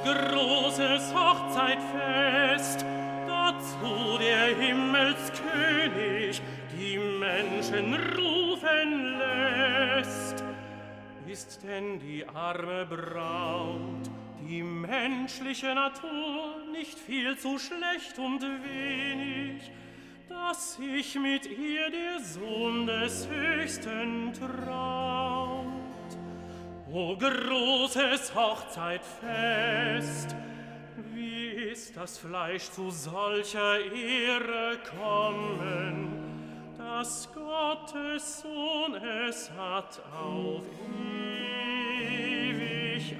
großes Hochzeitfest, dazu der Himmelskönig die Menschen rufen lässt. Ist denn die arme Braut, die menschliche Natur, nicht viel zu schlecht und wenig, dass sich mit ihr der Sohn des Höchsten traut? O großes Hochzeitfest, wie ist das Fleisch zu solcher Ehre kommen, dass Gottes Sohn es hat auf ewig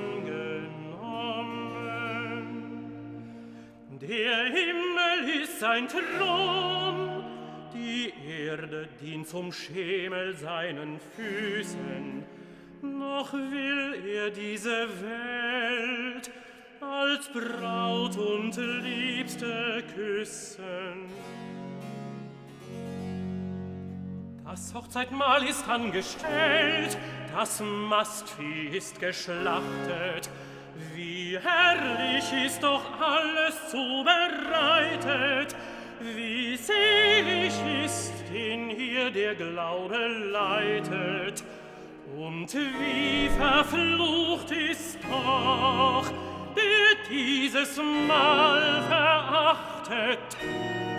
angenommen. Der Himmel ist sein Thron, die Erde dient zum Schemel seinen Füßen, noch will er diese Welt als Braut und Liebste küssen. Das Hochzeitmahl ist angestellt, das Mastvieh ist geschlachtet. Wie herrlich ist doch alles zubereitet, wie selig ist, den hier der Glaube leitet. Und wie verflucht ist doch, der dieses Mahl verachtet.